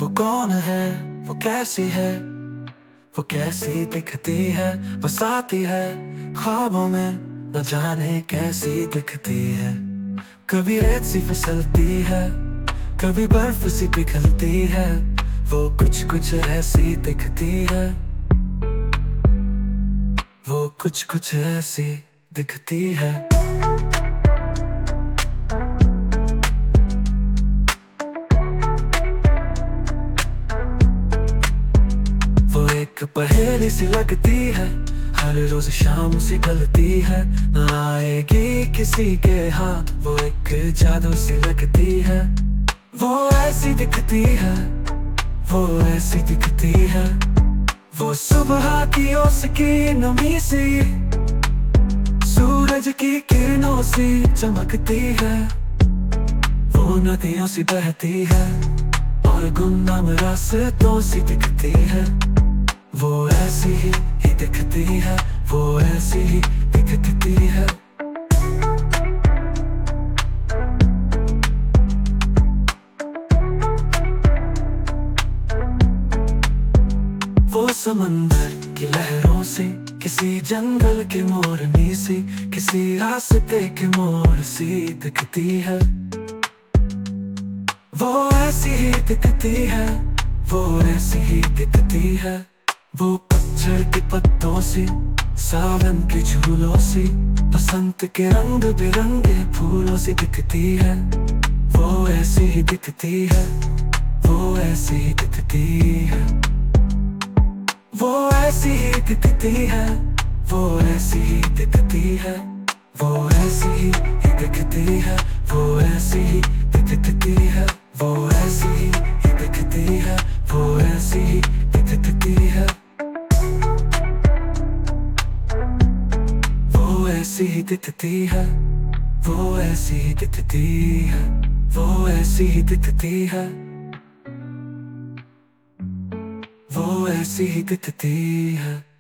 वो कौन है, वो कैसी है, वो कैसी दिखती है। बस आती है ख्वाबों में, न जाने कैसी दिखती है। कभी रेत सी फिसलती है, कभी बर्फ सी पिघलती है। वो कुछ कुछ ऐसी दिखती है, वो कुछ कुछ ऐसी दिखती है। वो एक पहेली सी लगती है, हर रोज शाम सी ढलती है। न आएगी किसी के हाथ, वो एक जादू सी लगती है। वो ऐसी दिखती है, वो ऐसी दिखती है। वो सुबह की ओस की नमी सी, सूरज की किरणों सी चमकती है। वो नदियों सी बहती है और गुमनाम रास्तों सी दिखती है। वो ऐसी ही दिखती है, वो ऐसी ही दिखती है। वो समंदर की लहरों से, किसी जंगल के मोरनी सी, किसी रास्ते के मोड़ सी दिखती है। वो ऐसी ही दिखती है, वो ऐसी ही दिखती है। वो पतझड़ के पत्तों से, सावन के झूलों से, बसंत के रंग बिरंगे फूलों से दिखती है। वो ऐसी ही दिखती है, वो ऐसी ही दिखती है। वो ऐसी ही दिखती है, वो ऐसी ही दिखती है। वो ऐसी ही दिखती है, वो ऐसी ही दिखती है। वो ऐसी ही दिखती है, वो ऐसी ही दिखती है। वो ऐसी ही दिखती है, वो ऐसी ही दिखती है। वो ऐसी ही दिखती है, वो ऐसी ही दिखती है।